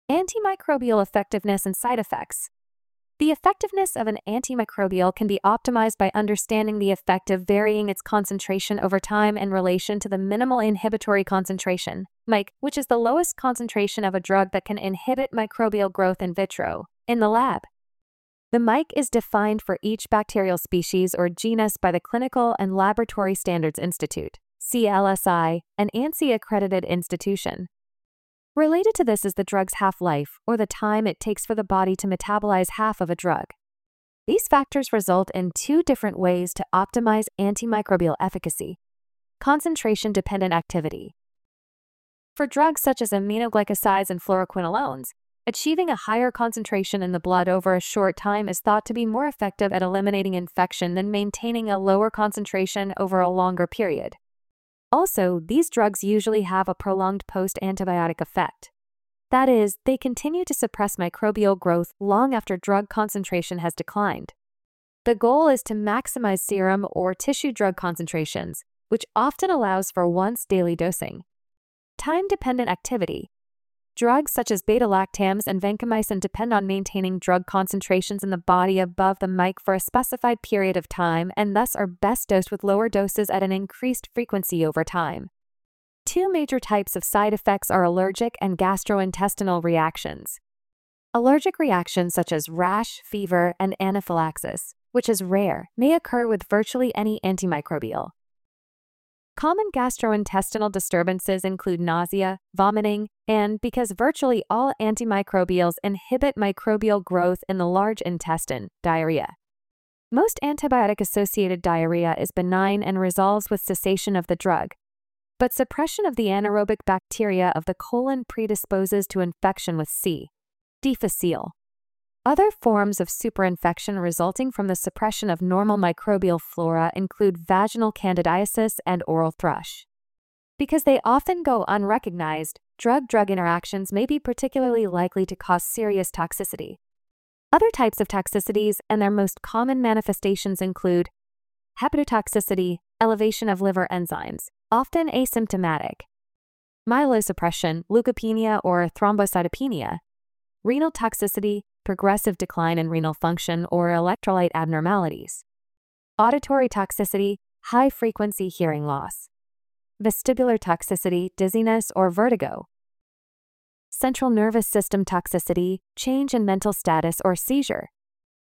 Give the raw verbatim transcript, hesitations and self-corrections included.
Antimicrobial effectiveness and side effects. The effectiveness of an antimicrobial can be optimized by understanding the effect of varying its concentration over time in relation to the minimal inhibitory concentration, M I C, which is the lowest concentration of a drug that can inhibit microbial growth in vitro, in the lab. The M I C is defined for each bacterial species or genus by the Clinical and Laboratory Standards Institute, C L S I, an ANSI-accredited institution. Related to this is the drug's half-life, or the time it takes for the body to metabolize half of a drug. These factors result in two different ways to optimize antimicrobial efficacy: concentration-dependent activity. For drugs such as aminoglycosides and fluoroquinolones, achieving a higher concentration in the blood over a short time is thought to be more effective at eliminating infection than maintaining a lower concentration over a longer period. Also, these drugs usually have a prolonged post-antibiotic effect. That is, they continue to suppress microbial growth long after drug concentration has declined. The goal is to maximize serum or tissue drug concentrations, which often allows for once-daily dosing. Time-dependent activity. Drugs such as beta-lactams and vancomycin depend on maintaining drug concentrations in the body above the M I C for a specified period of time and thus are best dosed with lower doses at an increased frequency over time. Two major types of side effects are allergic and gastrointestinal reactions. Allergic reactions such as rash, fever, and anaphylaxis, which is rare, may occur with virtually any antimicrobial. Common gastrointestinal disturbances include nausea, vomiting, and, because virtually all antimicrobials inhibit microbial growth in the large intestine, diarrhea. Most antibiotic-associated diarrhea is benign and resolves with cessation of the drug, but suppression of the anaerobic bacteria of the colon predisposes to infection with C. difficile. Other forms of superinfection resulting from the suppression of normal microbial flora include vaginal candidiasis and oral thrush. Because they often go unrecognized, drug-drug interactions may be particularly likely to cause serious toxicity. Other types of toxicities and their most common manifestations include hepatotoxicity, elevation of liver enzymes, often asymptomatic, myelosuppression, leukopenia or thrombocytopenia, renal toxicity, progressive decline in renal function or electrolyte abnormalities, auditory toxicity, high-frequency hearing loss, vestibular toxicity, dizziness or vertigo, central nervous system toxicity, change in mental status or seizure.